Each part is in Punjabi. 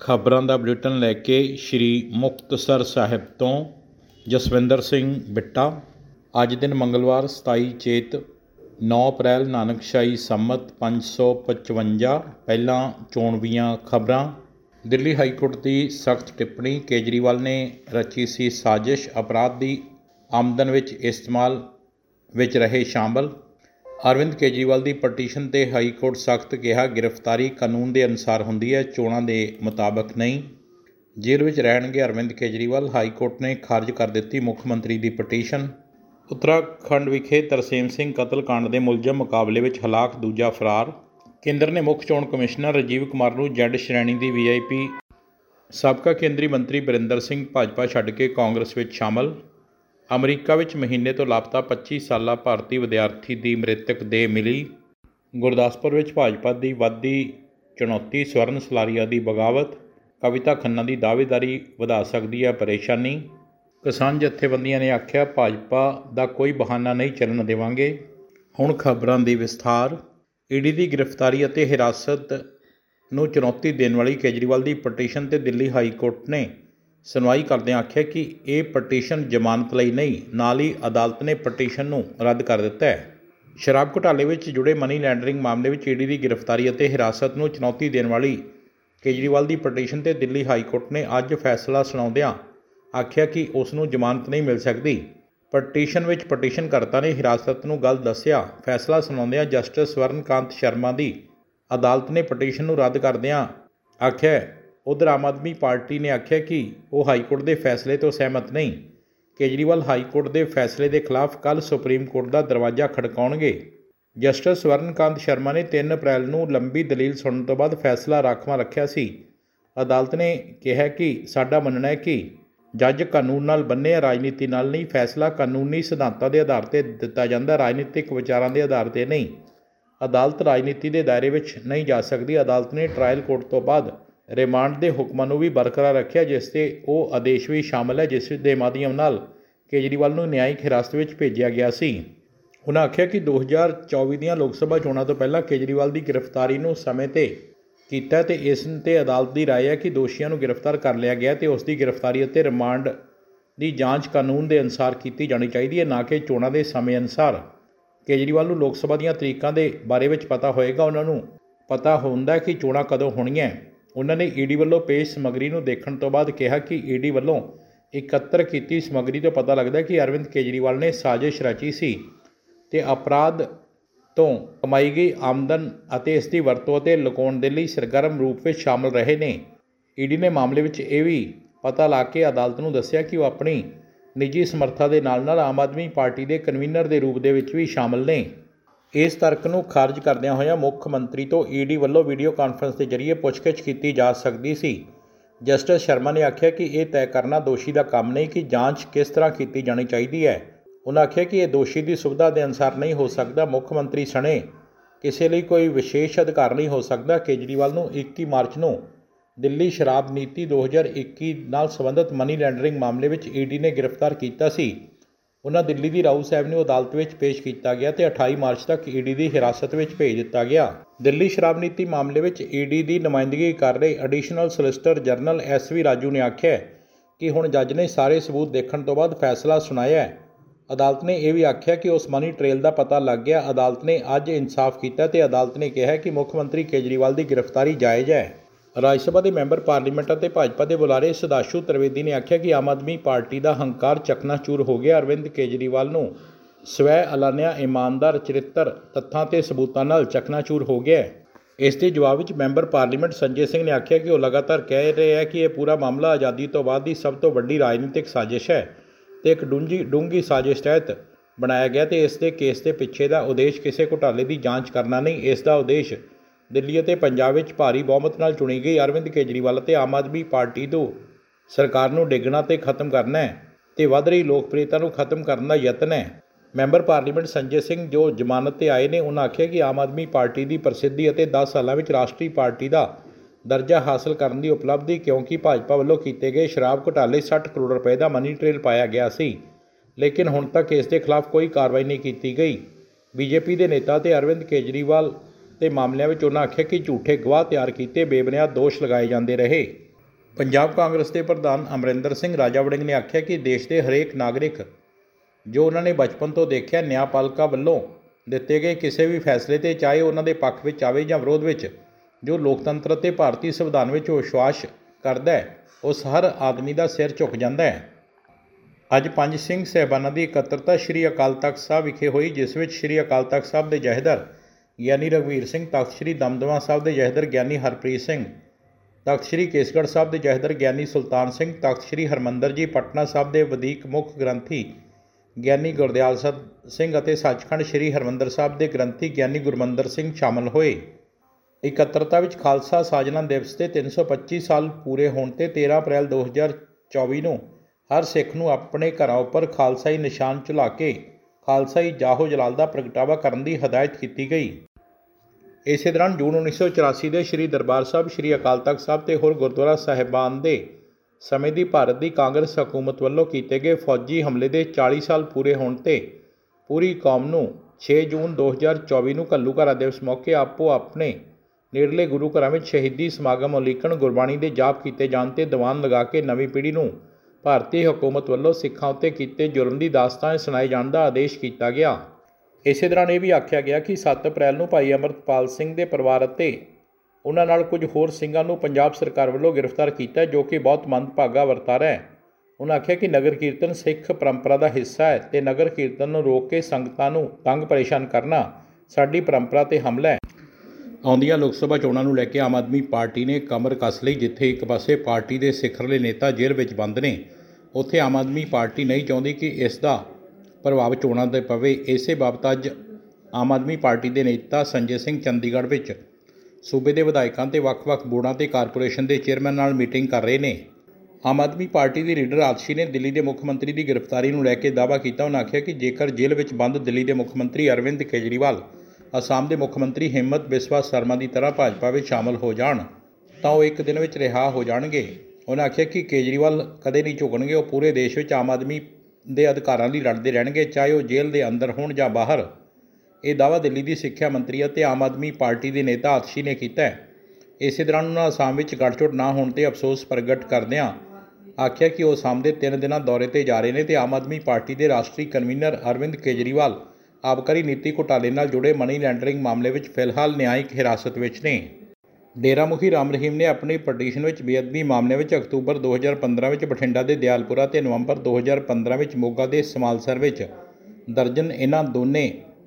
ਖਬਰਾਂ ਦਾ ਬੁਲੇਟਿਨ ਲੈ ਕੇ ਸ਼੍ਰੀ ਮੁਕਤਸਰ ਸਾਹਿਬ ਤੋਂ ਜਸਵਿੰਦਰ ਸਿੰਘ ਬਿੱਟਾ। ਅੱਜ ਦਿਨ ਮੰਗਲਵਾਰ 27 ਚੇਤ 9 ਅਪ੍ਰੈਲ ਨਾਨਕਸ਼ਾਹੀ ਸੰਮਤ 555। ਪਹਿਲਾਂ ਚੋਣਵੀਆਂ ਖਬਰਾਂ। ਦਿੱਲੀ ਹਾਈਕੋਰਟ ਦੀ ਸਖਤ ਟਿੱਪਣੀ। ਕੇਜਰੀਵਾਲ ਨੇ ਰਚੀ ਸੀ ਸਾਜ਼ਿਸ਼, ਅਪਰਾਧ ਦੀ ਆਮਦਨ ਵਿੱਚ ਇਸਤੇਮਾਲ ਵਿੱਚ ਰਹੇ ਸ਼ਾਮਲ। ਅਰਵਿੰਦ ਕੇਜਰੀਵਾਲ ਦੀ ਪਟੀਸ਼ਨ 'ਤੇ ਹਾਈਕੋਰਟ ਸਖਤ ਕਿਹਾ, ਗ੍ਰਿਫਤਾਰੀ ਕਾਨੂੰਨ ਦੇ ਅਨੁਸਾਰ ਹੁੰਦੀ ਹੈ, ਚੋਣਾਂ ਦੇ ਮੁਤਾਬਕ ਨਹੀਂ। ਜੇਲ੍ਹ ਵਿੱਚ ਰਹਿਣਗੇ ਅਰਵਿੰਦ ਕੇਜਰੀਵਾਲ। ਹਾਈਕੋਰਟ ਨੇ ਖਾਰਜ ਕਰ ਦਿੱਤੀ ਮੁੱਖ ਮੰਤਰੀ ਦੀ ਪਟੀਸ਼ਨ। ਉੱਤਰਾਖੰਡ ਵਿਖੇ ਤਰਸੇਮ ਸਿੰਘ ਕਤਲਕਾਂਡ ਦੇ ਮੁਲਜ਼ਮ ਮੁਕਾਬਲੇ ਵਿੱਚ ਹਲਾਕ, ਦੂਜਾ ਫਰਾਰ। ਕੇਂਦਰ ਨੇ ਮੁੱਖ ਚੋਣ ਕਮਿਸ਼ਨਰ ਰਾਜੀਵ ਕੁਮਾਰ ਨੂੰ ਜ਼ੈਡ ਸ਼੍ਰੇਣੀ ਦੀ VIP। ਸਾਬਕਾ ਕੇਂਦਰੀ ਮੰਤਰੀ ਬਰਿੰਦਰ ਸਿੰਘ ਭਾਜਪਾ ਛੱਡ ਕੇ ਕਾਂਗਰਸ ਵਿੱਚ ਸ਼ਾਮਲ। ਅਮਰੀਕਾ ਵਿੱਚ ਮਹੀਨੇ ਤੋਂ ਲਾਪਤਾ 25 ਸਾਲਾ ਭਾਰਤੀ ਵਿਦਿਆਰਥੀ ਦੀ ਮ੍ਰਿਤਕ ਦੇਹ ਮਿਲੀ। ਗੁਰਦਾਸਪੁਰ ਵਿੱਚ ਭਾਜਪਾ ਦੀ ਵੱਧਦੀ ਚੁਣੌਤੀ, ਸਵਰਨ ਸਲਾਰੀਆ ਦੀ ਬਗਾਵਤ। ਕਵਿਤਾ ਖੰਨਾ ਦੀ ਦਾਅਵੇਦਾਰੀ ਵਧਾ ਸਕਦੀ ਹੈ ਪਰੇਸ਼ਾਨੀ। ਕਿਸਾਨ ਜਥੇਬੰਦੀਆਂ ਨੇ ਆਖਿਆ, ਭਾਜਪਾ ਦਾ ਕੋਈ ਬਹਾਨਾ ਨਹੀਂ ਚੱਲਣ ਦੇਵਾਂਗੇ। ਹੁਣ ਖਬਰਾਂ ਦੇ ਵਿਸਥਾਰ। ਈਡੀ ਦੀ ਗ੍ਰਿਫਤਾਰੀ ਅਤੇ ਹਿਰਾਸਤ ਨੂੰ ਚੁਣੌਤੀ ਦੇਣ ਵਾਲੀ ਕੇਜਰੀਵਾਲ ਦੀ ਪਟੀਸ਼ਨ 'ਤੇ ਦਿੱਲੀ ਹਾਈਕੋਰਟ ਨੇ ਸੁਣਵਾਈ ਕਰਦਿਆਂ ਆਖਿਆ ਕਿ ਇਹ ਪਟੀਸ਼ਨ ਜ਼ਮਾਨਤ ਲਈ ਨਹੀਂ, ਨਾਲ ਹੀ ਅਦਾਲਤ ਨੇ ਪਟੀਸ਼ਨ ਨੂੰ ਰੱਦ ਕਰ ਦਿੱਤਾ ਹੈ। ਸ਼ਰਾਬ ਘੁਟਾਲੇ ਵਿੱਚ ਜੁੜੇ ਮਨੀ ਲੈਂਡਰਿੰਗ ਮਾਮਲੇ ਵਿੱਚ ਈਡੀ ਦੀ ਗ੍ਰਿਫਤਾਰੀ ਅਤੇ ਹਿਰਾਸਤ ਨੂੰ ਚੁਣੌਤੀ ਦੇਣ ਵਾਲੀ ਕੇਜਰੀਵਾਲ ਦੀ ਪਟੀਸ਼ਨ 'ਤੇ ਦਿੱਲੀ ਹਾਈਕੋਰਟ ਨੇ ਅੱਜ ਫੈਸਲਾ ਸੁਣਾਉਂਦਿਆਂ ਆਖਿਆ ਕਿ ਉਸ ਨੂੰ ਜ਼ਮਾਨਤ ਨਹੀਂ ਮਿਲ ਸਕਦੀ। ਪਟੀਸ਼ਨ ਵਿੱਚ ਪਟੀਸ਼ਨਕਰਤਾ ਨੇ ਹਿਰਾਸਤ ਨੂੰ ਗਲਤ ਦੱਸਿਆ। ਫੈਸਲਾ ਸੁਣਾਉਂਦਿਆਂ ਜਸਟਿਸ ਸਵਰਨਕਾਂਤ ਸ਼ਰਮਾ ਦੀ ਅਦਾਲਤ ਨੇ ਪਟੀਸ਼ਨ ਨੂੰ ਰੱਦ ਕਰਦਿਆਂ ਆਖਿਆ। ਉਧਰ ਆਮ ਆਦਮੀ ਪਾਰਟੀ ਨੇ ਆਖਿਆ ਕਿ ਉਹ ਹਾਈਕੋਰਟ ਦੇ ਫੈਸਲੇ ਤੋਂ ਸਹਿਮਤ ਨਹੀਂ। ਕੇਜਰੀਵਾਲ ਹਾਈਕੋਰਟ ਦੇ ਫੈਸਲੇ ਦੇ ਖਿਲਾਫ ਕੱਲ੍ਹ ਸੁਪਰੀਮ ਕੋਰਟ ਦਾ ਦਰਵਾਜ਼ਾ ਖੜਕਾਉਣਗੇ। ਜਸਟਿਸ ਸਵਰਨਕਾਂਤ ਸ਼ਰਮਾ ਨੇ 3 ਅਪ੍ਰੈਲ ਨੂੰ ਲੰਬੀ ਦਲੀਲ ਸੁਣਨ ਤੋਂ ਬਾਅਦ ਫੈਸਲਾ ਰਾਖਵਾਂ ਰੱਖਿਆ ਸੀ। ਅਦਾਲਤ ਨੇ ਕਿਹਾ ਕਿ ਸਾਡਾ ਮੰਨਣਾ ਹੈ ਕਿ ਜੱਜ ਕਾਨੂੰਨ ਨਾਲ ਬੰਨੇ ਆ, ਰਾਜਨੀਤੀ ਨਾਲ ਨਹੀਂ। ਫੈਸਲਾ ਕਾਨੂੰਨੀ ਸਿਧਾਂਤਾਂ ਦੇ ਆਧਾਰ 'ਤੇ ਦਿੱਤਾ ਜਾਂਦਾ, ਰਾਜਨੀਤਿਕ ਵਿਚਾਰਾਂ ਦੇ ਆਧਾਰ 'ਤੇ ਨਹੀਂ। ਅਦਾਲਤ ਰਾਜਨੀਤੀ ਦੇ ਦਾਇਰੇ ਵਿੱਚ ਨਹੀਂ ਜਾ ਸਕਦੀ। ਅਦਾਲਤ ਨੇ ਟਰਾਇਲ ਕੋਰਟ ਤੋਂ ਬਾਅਦ ਰਿਮਾਂਡ ਦੇ ਹੁਕਮਾਂ ਨੂੰ ਵੀ ਬਰਕਰਾਰ ਰੱਖਿਆ, ਜਿਸ 'ਤੇ ਉਹ ਆਦੇਸ਼ ਵੀ ਸ਼ਾਮਲ ਹੈ ਜਿਸ ਦੇ ਮਾਧਿਅਮ ਨਾਲ ਕੇਜਰੀਵਾਲ ਨੂੰ ਨਿਆਇਕ ਹਿਰਾਸਤ ਵਿੱਚ ਭੇਜਿਆ ਗਿਆ ਸੀ। ਉਨ੍ਹਾਂ ਆਖਿਆ ਕਿ 2024 ਦੀਆਂ ਲੋਕ ਸਭਾ ਚੋਣਾਂ ਤੋਂ ਪਹਿਲਾਂ ਕੇਜਰੀਵਾਲ ਦੀ ਗ੍ਰਿਫਤਾਰੀ ਨੂੰ ਸਮੇਂ 'ਤੇ ਕੀਤਾ ਅਤੇ ਇਸ 'ਤੇ ਅਦਾਲਤ ਦੀ ਰਾਏ ਹੈ ਕਿ ਦੋਸ਼ੀਆਂ ਨੂੰ ਗ੍ਰਿਫਤਾਰ ਕਰ ਲਿਆ ਗਿਆ ਅਤੇ ਉਸ ਦੀ ਗ੍ਰਿਫਤਾਰੀ ਅਤੇ ਰਿਮਾਂਡ ਦੀ ਜਾਂਚ ਕਾਨੂੰਨ ਦੇ ਅਨੁਸਾਰ ਕੀਤੀ ਜਾਣੀ ਚਾਹੀਦੀ ਹੈ, ਨਾ ਕਿ ਚੋਣਾਂ ਦੇ ਸਮੇਂ ਅਨੁਸਾਰ। ਕੇਜਰੀਵਾਲ ਨੂੰ ਲੋਕ ਸਭਾ ਦੀਆਂ ਤਰੀਕਾਂ ਦੇ ਬਾਰੇ ਵਿੱਚ ਪਤਾ ਹੋਏਗਾ। ਉਹਨਾਂ ਨੂੰ ਪਤਾ ਹੁੰਦਾ ਕਿ ਚੋਣਾਂ ਕਦੋਂ ਹੋਣੀਆਂ। ਉਹਨਾਂ ਨੇ ਈਡੀ ਵੱਲੋਂ ਪੇਸ਼ ਸਮੱਗਰੀ ਨੂੰ ਦੇਖਣ ਤੋਂ ਬਾਅਦ ਕਿਹਾ ਕਿ ਈਡੀ ਵੱਲੋਂ ਇਕੱਤਰ ਕੀਤੀ ਸਮੱਗਰੀ ਤੋਂ ਪਤਾ ਲੱਗਦਾ ਕਿ ਅਰਵਿੰਦ ਕੇਜਰੀਵਾਲ ਨੇ ਸਾਜ਼ਿਸ਼ ਰਚੀ ਸੀ ਅਤੇ ਅਪਰਾਧ ਤੋਂ ਕਮਾਈ ਗਈ ਆਮਦਨ ਅਤੇ ਇਸ ਦੀ ਵਰਤੋਂ ਅਤੇ ਲੁਕਾਉਣ ਦੇ ਲਈ ਸਰਗਰਮ ਰੂਪ ਵਿੱਚ ਸ਼ਾਮਲ ਰਹੇ ਨੇ। ਈਡੀ ਨੇ ਮਾਮਲੇ ਵਿੱਚ ਇਹ ਵੀ ਪਤਾ ਲਾ ਕੇ ਅਦਾਲਤ ਨੂੰ ਦੱਸਿਆ ਕਿ ਉਹ ਆਪਣੀ ਨਿੱਜੀ ਸਮਰੱਥਾ ਦੇ ਨਾਲ ਆਮ ਆਦਮੀ ਪਾਰਟੀ ਦੇ ਕਨਵੀਨਰ ਦੇ ਰੂਪ ਦੇ ਵਿੱਚ ਵੀ ਸ਼ਾਮਲ ਨੇ। ਇਸ ਤਰਕ ਨੂੰ ਖਾਰਜ ਕਰਦਿਆਂ ਹੋਇਆਂ ਮੁੱਖ ਮੰਤਰੀ ਤੋਂ ਈਡੀ ਵੱਲੋਂ ਵੀਡੀਓ ਕਾਨਫਰੰਸ ਦੇ ਜ਼ਰੀਏ ਪੁੱਛਗਿੱਛ ਕੀਤੀ ਜਾ ਸਕਦੀ ਸੀ। ਜਸਟਿਸ ਸ਼ਰਮਾ ਨੇ ਆਖਿਆ ਕਿ ਇਹ ਤੈਅ ਕਰਨਾ ਦੋਸ਼ੀ ਦਾ ਕੰਮ ਨਹੀਂ ਕਿ ਜਾਂਚ ਕਿਸ ਤਰ੍ਹਾਂ ਕੀਤੀ ਜਾਣੀ ਚਾਹੀਦੀ ਹੈ। ਉਨ੍ਹਾਂ ਆਖਿਆ ਕਿ ਇਹ ਦੋਸ਼ੀ ਦੀ ਸੁਵਿਧਾ ਦੇ ਅਨੁਸਾਰ ਨਹੀਂ ਹੋ ਸਕਦਾ। ਮੁੱਖ ਮੰਤਰੀ ਸਣੇ ਕਿਸੇ ਲਈ ਕੋਈ ਵਿਸ਼ੇਸ਼ ਅਧਿਕਾਰ ਨਹੀਂ ਹੋ ਸਕਦਾ। ਕੇਜਰੀਵਾਲ ਨੂੰ 21 ਮਾਰਚ ਨੂੰ ਦਿੱਲੀ ਸ਼ਰਾਬ ਨੀਤੀ 2021 ਨਾਲ ਸੰਬੰਧਿਤ ਮਨੀ ਲੈਂਡਰਿੰਗ ਮਾਮਲੇ ਵਿੱਚ ਈਡੀ ਨੇ ਗ੍ਰਿਫਤਾਰ ਕੀਤਾ ਸੀ। ਉਹਨਾਂ ਦਿੱਲੀ ਦੀ ਰਾਊਜ਼ ਐਵਨਿਊ ਅਦਾਲਤ ਵਿੱਚ ਪੇਸ਼ ਕੀਤਾ ਗਿਆ ਅਤੇ 28 ਮਾਰਚ ਤੱਕ ਈਡੀ ਦੀ ਹਿਰਾਸਤ ਵਿੱਚ ਭੇਜ ਦਿੱਤਾ ਗਿਆ। ਦਿੱਲੀ ਸ਼ਰਾਬ ਨੀਤੀ ਮਾਮਲੇ ਵਿੱਚ ਈਡੀ ਦੀ ਨੁਮਾਇੰਦਗੀ ਕਰ ਰਹੇ additional solicitor general SV Raju ਨੇ ਆਖਿਆ ਕਿ ਹੁਣ ਜੱਜ ਨੇ ਸਾਰੇ ਸਬੂਤ ਦੇਖਣ ਤੋਂ ਬਾਅਦ ਫੈਸਲਾ ਸੁਣਾਇਆ ਹੈ। ਅਦਾਲਤ ਨੇ ਇਹ ਵੀ ਆਖਿਆ ਕਿ ਉਸ ਮਨੀ ਟ੍ਰੇਲ ਦਾ ਪਤਾ ਲੱਗ ਗਿਆ। ਅਦਾਲਤ ਨੇ ਅੱਜ ਇਨਸਾਫ ਕੀਤਾ ਅਤੇ ਅਦਾਲਤ ਨੇ ਕਿਹਾ ਕਿ ਮੁੱਖ ਮੰਤਰੀ ਕੇਜਰੀਵਾਲ ਦੀ ਗ੍ਰਿਫਤਾਰੀ ਜਾਇਜ਼ ਹੈ। ਰਾਜ ਸਭਾ ਦੇ ਮੈਂਬਰ ਪਾਰਲੀਮੈਂਟ ਅਤੇ ਭਾਜਪਾ ਦੇ ਬੁਲਾਰੇ ਸਦਾਸ਼ੂ ਤ੍ਰਿਵੇਦੀ ਨੇ ਆਖਿਆ ਕਿ ਆਮ ਆਦਮੀ ਪਾਰਟੀ ਦਾ ਹੰਕਾਰ ਚਕਨਾਚੂਰ ਹੋ ਗਿਆ। ਅਰਵਿੰਦ ਕੇਜਰੀਵਾਲ ਨੂੰ ਸਵੈ ਐਲਾਨਿਆ ਇਮਾਨਦਾਰ ਚਰਿੱਤਰ ਤੱਥਾਂ ਅਤੇ ਸਬੂਤਾਂ ਨਾਲ ਚਕਨਾਚੂਰ ਹੋ ਗਿਆ। ਇਸ ਦੇ ਜਵਾਬ ਵਿੱਚ ਮੈਂਬਰ ਪਾਰਲੀਮੈਂਟ ਸੰਜੇ ਸਿੰਘ ਨੇ ਆਖਿਆ ਕਿ ਉਹ ਲਗਾਤਾਰ ਕਹਿ ਰਹੇ ਹੈ ਕਿ ਇਹ ਪੂਰਾ ਮਾਮਲਾ ਆਜ਼ਾਦੀ ਤੋਂ ਬਾਅਦ ਦੀ ਸਭ ਤੋਂ ਵੱਡੀ ਰਾਜਨੀਤਿਕ ਸਾਜ਼ਿਸ਼ ਹੈ ਅਤੇ ਇੱਕ ਡੂੰਘੀ ਸਾਜ਼ਿਸ਼ ਤਹਿਤ ਬਣਾਇਆ ਗਿਆ ਅਤੇ ਇਸ ਦੇ ਕੇਸ ਦੇ ਪਿੱਛੇ ਦਾ ਉਦੇਸ਼ ਕਿਸੇ ਘੁਟਾਲੇ ਦੀ ਜਾਂਚ ਕਰਨਾ ਨਹੀਂ। ਇਸ ਦਾ ਉਦੇਸ਼ ਦਿੱਲੀ ਅਤੇ ਪੰਜਾਬ ਵਿੱਚ ਭਾਰੀ ਬਹੁਮਤ ਨਾਲ ਚੁਣੀ ਗਈ ਅਰਵਿੰਦ ਕੇਜਰੀਵਾਲ ਅਤੇ ਆਮ ਆਦਮੀ ਪਾਰਟੀ ਤੋਂ ਸਰਕਾਰ ਨੂੰ ਡਿੱਗਣਾ ਤੇ ਖਤਮ ਕਰਨਾ ਹੈ ਅਤੇ ਵੱਧ ਰਹੀ ਲੋਕਪ੍ਰਿਯਤਾ ਨੂੰ ਖਤਮ ਕਰਨ ਦਾ ਯਤਨ ਹੈ। ਮੈਂਬਰ ਪਾਰਲੀਮੈਂਟ ਸੰਜੇ ਸਿੰਘ ਜੋ ਜ਼ਮਾਨਤ 'ਤੇ ਆਏ ਨੇ, ਉਹਨਾਂ ਆਖਿਆ ਕਿ ਆਮ ਆਦਮੀ ਪਾਰਟੀ ਦੀ ਪ੍ਰਸਿੱਧੀ ਅਤੇ 10 ਸਾਲਾਂ ਵਿੱਚ ਰਾਸ਼ਟਰੀ ਪਾਰਟੀ ਦਾ ਦਰਜਾ ਹਾਸਲ ਕਰਨ ਦੀ ਉਪਲਬਧੀ ਕਿਉਂਕਿ ਭਾਜਪਾ ਵੱਲੋਂ ਕੀਤੇ ਗਏ ਸ਼ਰਾਬ ਘੁਟਾਲੇ 60 ਕਰੋੜ ਰੁਪਏ ਦਾ ਮਨੀ ਟ੍ਰੇਲ ਪਾਇਆ ਗਿਆ ਸੀ, ਲੇਕਿਨ ਹੁਣ ਤੱਕ ਇਸ ਦੇ ਖਿਲਾਫ ਕੋਈ ਕਾਰਵਾਈ ਨਹੀਂ ਕੀਤੀ ਗਈ। ਬੀਜੇਪੀ ਦੇ ਨੇਤਾ ਤੇ ਅਰਵਿੰਦ ਕੇਜਰੀਵਾਲ ਦੇ ਮਾਮਲਿਆਂ ਵਿੱਚ ਉਹਨਾਂ ਆਖਿਆ ਕਿ ਝੂਠੇ ਗਵਾਹ ਤਿਆਰ ਕੀਤੇ, ਬੇਬੁਨਿਆਦ ਦੋਸ਼ ਲਗਾਏ ਜਾਂਦੇ ਰਹੇ। ਪੰਜਾਬ ਕਾਂਗਰਸ ਦੇ ਪ੍ਰਧਾਨ ਅਮਰਿੰਦਰ ਸਿੰਘ ਰਾਜਾ ਵੜਿੰਗ ਨੇ ਆਖਿਆ ਕਿ ਦੇਸ਼ ਦੇ ਹਰੇਕ ਨਾਗਰਿਕ ਜੋ ਉਹਨਾਂ ਨੇ ਬਚਪਨ ਤੋਂ ਦੇਖਿਆ, ਨਿਆਂਪਾਲਕਾਂ ਵੱਲੋਂ ਦਿੱਤੇ ਗਏ ਕਿਸੇ ਵੀ ਫੈਸਲੇ 'ਤੇ, ਚਾਹੇ ਉਹਨਾਂ ਦੇ ਪੱਖ ਵਿੱਚ ਆਵੇ ਜਾਂ ਵਿਰੋਧ ਵਿੱਚ, ਜੋ ਲੋਕਤੰਤਰ ਅਤੇ ਭਾਰਤੀ ਸੰਵਿਧਾਨ ਵਿੱਚ ਵਿਸ਼ਵਾਸ ਕਰਦਾ ਹੈ, ਉਸ ਹਰ ਆਦਮੀ ਦਾ ਸਿਰ ਝੁਕ ਜਾਂਦਾ ਹੈ। ਅੱਜ ਪੰਜ ਸਿੰਘ ਸਾਹਿਬਾਨਾਂ ਦੀ ਇਕੱਤਰਤਾ ਸ਼੍ਰੀ ਅਕਾਲ ਤਖਤ ਸਾਹਿਬ ਵਿਖੇ ਹੋਈ, ਜਿਸ ਵਿੱਚ ਸ਼੍ਰੀ ਅਕਾਲ ਤਖਤ ਸਾਹਿਬ ਦੇ ਜਥੇਦਾਰ ਗਿਆਨੀ ਰਘਵੀਰ ਸਿੰਘ, ਤਖਤ ਸ਼੍ਰੀ ਦਮਦਮਾ ਸਾਹਿਬ ਦੇ ਜਥੇਦਾਰ ਗਿਆਨੀ ਹਰਪ੍ਰੀਤ ਸਿੰਘ, ਤਖਤ ਸ਼੍ਰੀ ਕੇਸਗੜ੍ਹ ਸਾਹਿਬ ਦੇ ਜਥੇਦਾਰ ਗਿਆਨੀ ਸੁਲਤਾਨ ਸਿੰਘ, ਤਖਤ ਸ਼੍ਰੀ ਹਰਿਮੰਦਰ ਜੀ ਪਟਨਾ ਸਾਹਿਬ ਦੇ ਵਧੀਕ ਮੁੱਖ ਗ੍ਰੰਥੀ ਗਿਆਨੀ ਗੁਰਦਿਆਲ ਸਿੰਘ ਅਤੇ ਸੱਚਖੰਡ ਸ਼੍ਰੀ ਹਰਿਮੰਦਰ ਸਾਹਿਬ ਦੇ ਗ੍ਰੰਥੀ ਗਿਆਨੀ ਗੁਰਮੰਦਰ ਸਿੰਘ ਸ਼ਾਮਲ ਹੋਏ। ਇਕੱਤਰਤਾ ਵਿੱਚ ਖਾਲਸਾ ਸਾਜਨਾ ਦਿਵਸ ਦੇ 325 ਸਾਲ ਪੂਰੇ ਹੋਣ 'ਤੇ 13 ਅਪ੍ਰੈਲ 2024 ਨੂੰ ਹਰ ਸਿੱਖ ਨੂੰ ਆਪਣੇ ਘਰਾਂ ਉੱਪਰ ਖਾਲਸਾਈ ਨਿਸ਼ਾਨ ਝੁਲਾ ਕੇ ਖਾਲਸਾਈ ਜਾਹੋ ਜਲਾਲ ਦਾ ਪ੍ਰਗਟਾਵਾ ਕਰਨ ਦੀ ਹਦਾਇਤ ਕੀਤੀ ਗਈ। ਇਸੇ ਦੌਰਾਨ ਜੂਨ 1984 ਦੇ ਸ਼੍ਰੀ ਦਰਬਾਰ ਸਾਹਿਬ, ਸ਼੍ਰੀ ਅਕਾਲ ਤਖਤ ਸਾਹਿਬ ਤੇ ਹੋਰ ਗੁਰਦੁਆਰਾ ਸਾਹਿਬਾਨ ਦੇ ਸਮੇਂ ਦੀ ਭਾਰਤ ਦੀ ਕਾਂਗਰਸ ਹਕੂਮਤ ਵੱਲੋਂ ਕੀਤੇ ਗਏ ਫੌਜੀ ਹਮਲੇ ਦੇ 40 ਸਾਲ ਪੂਰੇ ਹੋਣ 'ਤੇ ਪੂਰੀ ਕੌਮ ਨੂੰ 6 ਜੂਨ 2024 ਨੂੰ ਘੱਲੂਘਾਰਾ ਦਿਵਸ ਮੌਕੇ ਆਪੋ ਆਪਣੇ ਨੇੜਲੇ ਗੁਰੂ ਘਰਾਂ ਵਿੱਚ ਸ਼ਹੀਦੀ ਸਮਾਗਮ ਉਲੀਕਣ, ਗੁਰਬਾਣੀ ਦੇ ਜਾਪ ਕੀਤੇ ਜਾਣ 'ਤੇ ਦੀਵਾਨ ਲਗਾ ਕੇ ਨਵੀਂ ਪੀੜ੍ਹੀ ਨੂੰ ਭਾਰਤੀ ਹਕੂਮਤ ਵੱਲੋਂ ਸਿੱਖਾਂ ਉੱਤੇ ਕੀਤੇ ਜ਼ੁਲਮ ਦੀ ਦਾਸਤਾਨ ਸੁਣਾਏ ਜਾਣ ਦਾ ਆਦੇਸ਼ ਕੀਤਾ ਗਿਆ। ਇਸੇ ਦੌਰਾਨ ਇਹ ਵੀ ਆਖਿਆ ਗਿਆ ਕਿ 7 ਅਪ੍ਰੈਲ ਨੂੰ ਭਾਈ ਅੰਮ੍ਰਿਤਪਾਲ ਸਿੰਘ ਦੇ ਪਰਿਵਾਰ ਅਤੇ ਉਹਨਾਂ ਨਾਲ ਕੁਝ ਹੋਰ ਸਿੰਘਾਂ ਨੂੰ ਪੰਜਾਬ ਸਰਕਾਰ ਵੱਲੋਂ ਗ੍ਰਿਫਤਾਰ ਕੀਤਾ, ਜੋ ਕਿ ਬਹੁਤ ਮੰਦਭਾਗਾ ਵਰਤਾਰਾ ਹੈ। ਉਹਨਾਂ ਆਖਿਆ ਕਿ ਨਗਰ ਕੀਰਤਨ ਸਿੱਖ ਪਰੰਪਰਾ ਦਾ ਹਿੱਸਾ ਹੈ ਅਤੇ ਨਗਰ ਕੀਰਤਨ ਨੂੰ ਰੋਕ ਕੇ ਸੰਗਤਾਂ ਨੂੰ ਤੰਗ ਪਰੇਸ਼ਾਨ ਕਰਨਾ ਸਾਡੀ ਪਰੰਪਰਾ 'ਤੇ ਹਮਲਾ ਹੈ। ਆਉਂਦੀਆਂ ਲੋਕ ਸਭਾ ਚੋਣਾਂ ਨੂੰ ਲੈ ਕੇ ਆਮ ਆਦਮੀ ਪਾਰਟੀ ਨੇ ਕਮਰ ਕੱਸ ਲਈ। ਜਿੱਥੇ ਇੱਕ ਪਾਸੇ ਪਾਰਟੀ ਦੇ ਸਿਖਰਲੇ ਨੇਤਾ ਜੇਲ੍ਹ ਵਿੱਚ ਬੰਦ ਨੇ, ਉੱਥੇ ਆਮ ਆਦਮੀ ਪਾਰਟੀ ਨਹੀਂ ਚਾਹੁੰਦੀ ਕਿ ਇਸ ਦਾ ਪ੍ਰਭਾਵ ਚੋਣਾਂ 'ਤੇ ਪਵੇ। ਇਸੇ ਬਾਬਤ ਅੱਜ ਆਮ ਆਦਮੀ ਪਾਰਟੀ ਦੇ ਨੇਤਾ ਸੰਜੇ ਸਿੰਘ ਚੰਡੀਗੜ੍ਹ ਵਿੱਚ ਸੂਬੇ ਦੇ ਵਿਧਾਇਕਾਂ ਤੇ ਵੱਖ-ਵੱਖ ਬੋਰਡਾਂ ਤੇ ਕਾਰਪੋਰੇਸ਼ਨ ਦੇ ਚੇਅਰਮੈਨ ਨਾਲ ਮੀਟਿੰਗ ਕਰ ਰਹੇ ਨੇ। ਆਮ ਆਦਮੀ ਪਾਰਟੀ ਦੇ ਲੀਡਰ ਆਤਸ਼ੀ ਨੇ ਦਿੱਲੀ ਦੇ ਮੁੱਖ ਮੰਤਰੀ ਦੀ ਗ੍ਰਿਫਤਾਰੀ ਨੂੰ ਲੈ ਕੇ ਦਾਅਵਾ ਕੀਤਾ। ਉਹਨਾਂ ਆਖਿਆ ਕਿ ਜੇਕਰ ਜੇਲ੍ਹ ਵਿੱਚ ਬੰਦ ਦਿੱਲੀ ਦੇ ਮੁੱਖ ਮੰਤਰੀ ਅਰਵਿੰਦ ਕੇਜਰੀਵਾਲ ਅਸਾਮ ਦੇ ਮੁੱਖ ਮੰਤਰੀ ਹਿੰਮਤ ਬਿਸਵਾ ਸਰਮਾ ਦੀ ਤਰ੍ਹਾਂ ਭਾਜਪਾ ਵਿੱਚ ਸ਼ਾਮਲ ਹੋ ਜਾਣ ਤਾਂ ਉਹ ਇੱਕ ਦਿਨ ਵਿੱਚ ਰਿਹਾ ਹੋ ਜਾਣਗੇ। ਉਹਨਾਂ ਆਖਿਆ ਕਿ ਕੇਜਰੀਵਾਲ ਕਦੇ ਨਹੀਂ ਝੁਕਣਗੇ, ਉਹ ਪੂਰੇ ਦੇਸ਼ ਵਿੱਚ ਆਮ ਆਦਮੀ ਦੇ ਅਧਿਕਾਰਾਂ ਲਈ ਲੜਦੇ ਰਹਿਣਗੇ, ਚਾਹੇ ਉਹ ਜੇਲ੍ਹ ਦੇ ਅੰਦਰ ਹੋਣ ਜਾਂ ਬਾਹਰ। ਇਹ ਦਾਅਵਾ ਦਿੱਲੀ ਦੀ ਸਿੱਖਿਆ ਮੰਤਰੀ ਅਤੇ ਆਮ ਆਦਮੀ ਪਾਰਟੀ ਦੇ ਨੇਤਾ ਆਤਸ਼ੀ ਨੇ ਕੀਤਾ ਹੈ। ਇਸੇ ਦੌਰਾਨ ਉਹਨਾਂ ਅਸਾਮ ਵਿੱਚ ਗੱਠਜੋੜ ਨਾ ਹੋਣ 'ਤੇ ਅਫਸੋਸ ਪ੍ਰਗਟ ਕਰਦਿਆਂ ਆਖਿਆ ਕਿ ਉਹ ਅਸਾਮ ਦੇ 3 ਦਿਨਾਂ ਦੌਰੇ 'ਤੇ ਜਾ ਰਹੇ ਨੇ ਅਤੇ ਆਮ ਆਦਮੀ ਪਾਰਟੀ ਦੇ ਰਾਸ਼ਟਰੀ ਕਨਵੀਨਰ ਅਰਵਿੰਦ ਕੇਜਰੀਵਾਲ ਆਬਕਾਰੀ ਨੀਤੀ ਘੁਟਾਲੇ ਨਾਲ ਜੁੜੇ ਮਨੀ ਲੈਂਡਰਿੰਗ ਮਾਮਲੇ ਵਿੱਚ ਫਿਲਹਾਲ ਨਿਆਇਕ ਹਿਰਾਸਤ ਵਿੱਚ ਨੇ। ਡੇਰਾ ਮੁਖੀ ਰਾਮ ਰਹੀਮ ਨੇ ਆਪਣੀ ਪਟੀਸ਼ਨ ਵਿੱਚ ਬੇਅਦਬੀ ਮਾਮਲੇ ਵਿੱਚ ਅਕਤੂਬਰ 2015 ਵਿੱਚ ਬਠਿੰਡਾ ਦੇ ਦਿਆਲਪੁਰਾ ਅਤੇ ਨਵੰਬਰ 2015 ਵਿੱਚ ਮੋਗਾ ਦੇ ਸਮਾਲਸਰ ਵਿੱਚ ਦਰਜਨ ਇਹਨਾਂ ਦੋਨੇ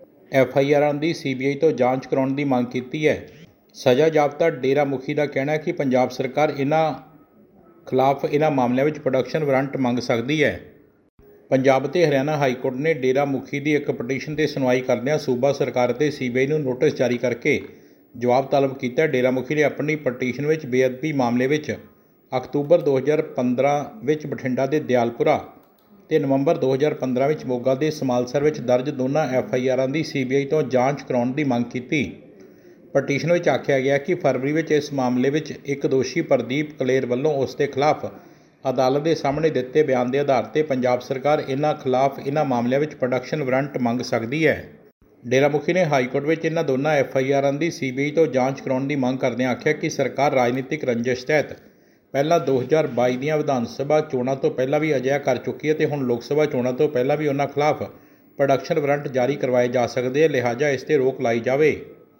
FIRਾਂ ਦੀ CBI ਤੋਂ ਜਾਂਚ ਕਰਾਉਣ ਦੀ ਮੰਗ ਕੀਤੀ ਹੈ। ਸਜ਼ਾ ਜ਼ਾਬਤਾ ਡੇਰਾ ਮੁਖੀ ਦਾ ਕਹਿਣਾ ਹੈ ਕਿ ਪੰਜਾਬ ਸਰਕਾਰ ਇਹਨਾਂ ਖਿਲਾਫ ਇਹਨਾਂ ਮਾਮਲਿਆਂ ਵਿੱਚ ਪ੍ਰੋਡਕਸ਼ਨ ਵਾਰੰਟ ਮੰਗ ਸਕਦੀ ਹੈ। ਪੰਜਾਬ ਅਤੇ ਹਰਿਆਣਾ ਹਾਈਕੋਰਟ ਨੇ ਡੇਰਾ ਮੁਖੀ ਦੀ ਇੱਕ ਪਟੀਸ਼ਨ 'ਤੇ ਸੁਣਵਾਈ ਕਰਦਿਆਂ ਸੂਬਾ ਸਰਕਾਰ ਅਤੇ CBI ਨੂੰ ਨੋਟਿਸ ਜਾਰੀ ਕਰਕੇ ਜਵਾਬ ਤਲਬ ਕੀਤਾ। ਡੇਰਾ ਮੁਖੀ ਨੇ ਆਪਣੀ ਪਟੀਸ਼ਨ ਵਿੱਚ ਬੇਅਦਬੀ ਮਾਮਲੇ ਵਿੱਚ ਅਕਤੂਬਰ 2015 ਵਿੱਚ ਬਠਿੰਡਾ ਦੇ ਦਿਆਲਪੁਰਾ ਅਤੇ ਨਵੰਬਰ 2015 ਵਿੱਚ ਮੋਗਾ ਦੇ ਸਮਾਲਸਰ ਵਿੱਚ ਦਰਜ ਦੋਨਾਂ FIRਾਂ ਦੀ CBI ਤੋਂ ਜਾਂਚ ਕਰਾਉਣ ਦੀ ਮੰਗ ਕੀਤੀ। ਪਟੀਸ਼ਨ ਵਿੱਚ ਆਖਿਆ ਗਿਆ ਕਿ ਫਰਵਰੀ ਵਿੱਚ ਇਸ ਮਾਮਲੇ ਵਿੱਚ ਇੱਕ ਦੋਸ਼ੀ ਪ੍ਰਦੀਪ ਕਲੇਰ ਵੱਲੋਂ ਉਸ ਦੇ ਖਿਲਾਫ ਅਦਾਲਤ ਦੇ ਸਾਹਮਣੇ ਦਿੱਤੇ ਬਿਆਨ ਦੇ ਆਧਾਰ 'ਤੇ ਪੰਜਾਬ ਸਰਕਾਰ ਇਹਨਾਂ ਖਿਲਾਫ ਇਹਨਾਂ ਮਾਮਲਿਆਂ ਵਿੱਚ ਪ੍ਰੋਡਕਸ਼ਨ ਵਾਰੰਟ ਮੰਗ ਸਕਦੀ ਹੈ। ਡੇਰਾ ਮੁਖੀ ਨੇ ਹਾਈਕੋਰਟ ਵਿੱਚ ਇਹਨਾਂ ਦੋਨਾਂ FIRਾਂ ਦੀ CBI ਤੋਂ ਜਾਂਚ ਕਰਾਉਣ ਦੀ ਮੰਗ ਕਰਦਿਆਂ ਆਖਿਆ ਕਿ ਸਰਕਾਰ ਰਾਜਨੀਤਿਕ ਰੰਜਿਸ਼ ਤਹਿਤ ਪਹਿਲਾਂ 2022 ਦੀਆਂ ਵਿਧਾਨ ਸਭਾ ਚੋਣਾਂ ਤੋਂ ਪਹਿਲਾਂ ਵੀ ਅਜਿਹਾ ਕਰ ਚੁੱਕੀ ਹੈ ਅਤੇ ਹੁਣ ਲੋਕ ਸਭਾ ਚੋਣਾਂ ਤੋਂ ਪਹਿਲਾਂ ਵੀ ਉਹਨਾਂ ਖਿਲਾਫ ਪ੍ਰੋਡਕਸ਼ਨ ਵਾਰੰਟ ਜਾਰੀ ਕਰਵਾਏ ਜਾ ਸਕਦੇ, ਲਿਹਾਜ਼ਾ ਇਸ 'ਤੇ ਰੋਕ ਲਾਈ ਜਾਵੇ।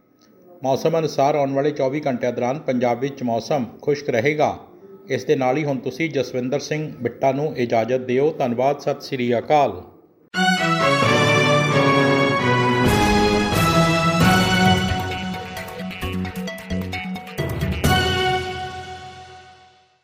ਮੌਸਮ ਅਨੁਸਾਰ ਆਉਣ ਵਾਲੇ 24 ਘੰਟਿਆਂ ਦੌਰਾਨ ਪੰਜਾਬ ਵਿੱਚ ਮੌਸਮ ਖੁਸ਼ਕ ਰਹੇਗਾ। ਇਸ ਦੇ ਨਾਲ ਹੀ ਹੁਣ ਤੁਸੀਂ ਜਸਵਿੰਦਰ ਸਿੰਘ ਬਿੱਟਾ ਨੂੰ ਇਜਾਜ਼ਤ ਦਿਓ। ਧੰਨਵਾਦ। ਸਤਿ ਸ਼੍ਰੀ ਅਕਾਲ।